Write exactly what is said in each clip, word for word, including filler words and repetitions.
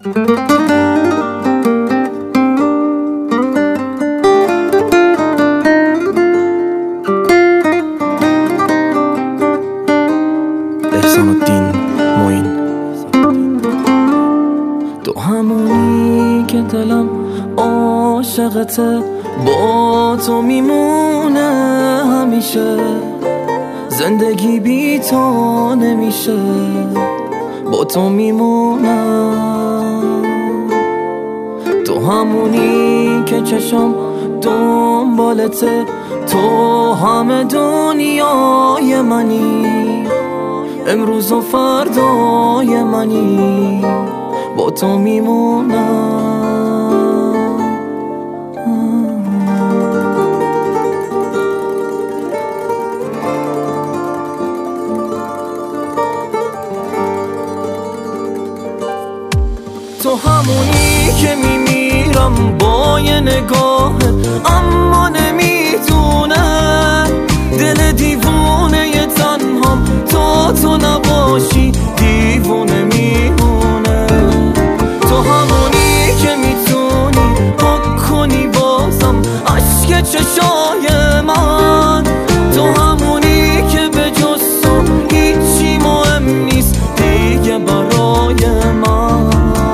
احسان الدین معین. تو همونی که دلم عاشقته، با تو میمونه همیشه، زندگی بی تو نمیشه، با تو میمونم. تو همونی که چشم دنبالته، تو همه دنیای منی، امروز و فردای منی، با تو میمونم. تو همونی که میمیرم با یه نگاهت، اما نمیتونه دل دیوونه ی تنهام، تا تو نباشی دیوونه میمونه. تو همونی که میتونی پاک کنی بازم عشق چشای من، تو همونی که به جز تو هیچی مهم نیست دیگه برای من.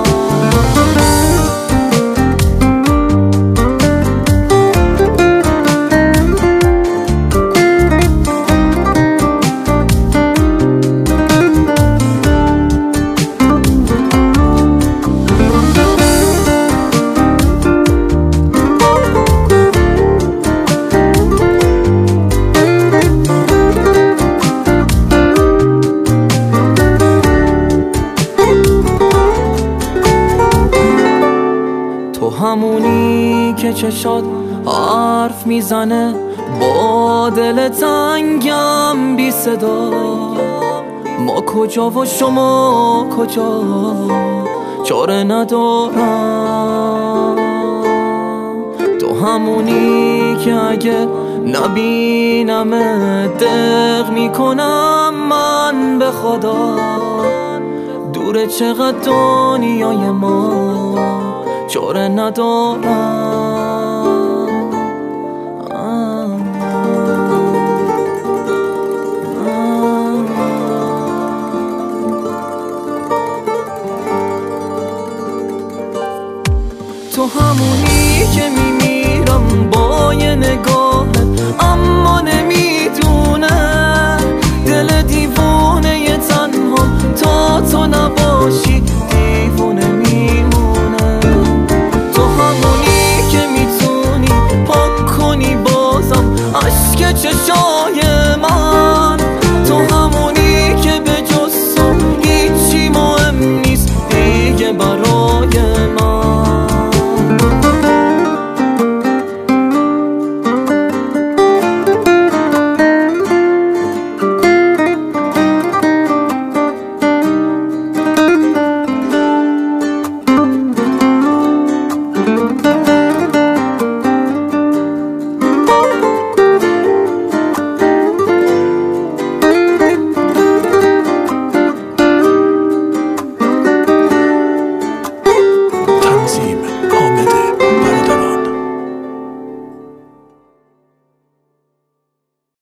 تو همونی که چشات حرف میزنه با دل تنگم بی صدا، ما کجا و شما کجا چاره ندارم. تو همونی که اگه نبینم دق میکنم من به خدا، دوره چقدر دنیای ما چاره ندارم. تو همونی